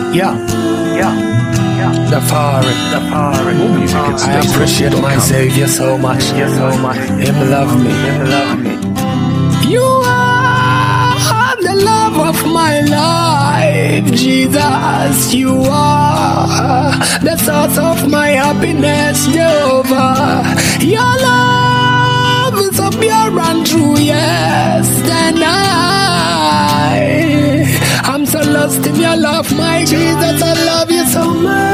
Yeah. The foreign. More music at I appreciate my Savior so much. Him love me. You are the love of my life, Jesus. You are the source of my happiness, Jehovah. Your love is so pure and true, yes. And I'm so lost in your love, my Jesus. I love you so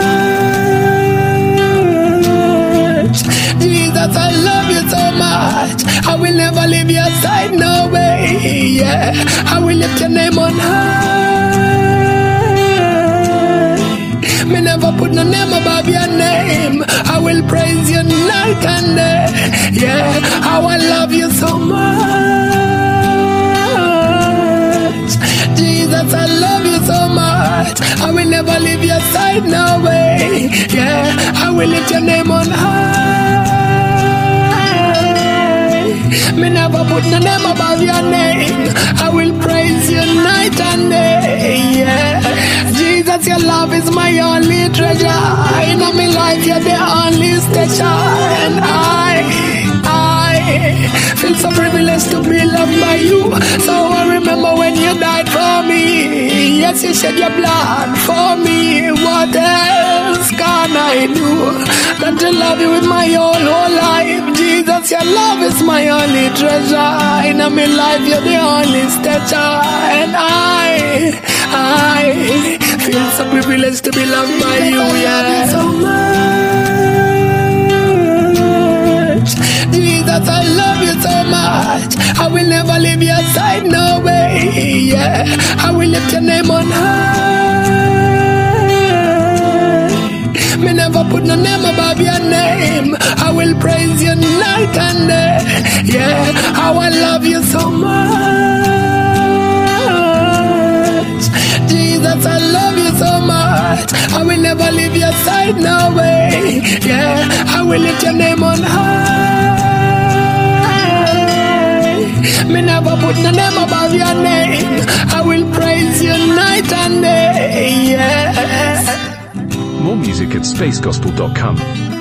much. Jesus, I love you so much. I will never leave your side, no way. Yeah, I will lift your name on high. Me never put no name above your name. I will praise you night and day. Yeah, how I love you so much. Jesus, I love you so much. I will never leave your side, no way. Yeah, I will lift your name on high. Me never put no name above your name. I will praise you night and day. Yeah, Jesus, your love is my only treasure. In my life, you're the only station. And I feel so privileged to be loved by you. So I remember when you died for me. Yes, you shed your blood for me. What else can I do than to love you with my whole life? Jesus, your love is my only treasure. In my life, you're the only stature. And I feel so privileged to be loved by you. Yeah, so much. Jesus, I love you so much. I will never leave your side, no way. Yeah, I will lift your name on high. Me never put no name above your name. I will praise you night and day. Yeah, how I love you so much. Jesus, I love you so much. I will never leave your side, no way. Yeah, I will lift your name on high. Me never put no name above your name. I will praise you night and day. Yeah. More music at spacegospel.com.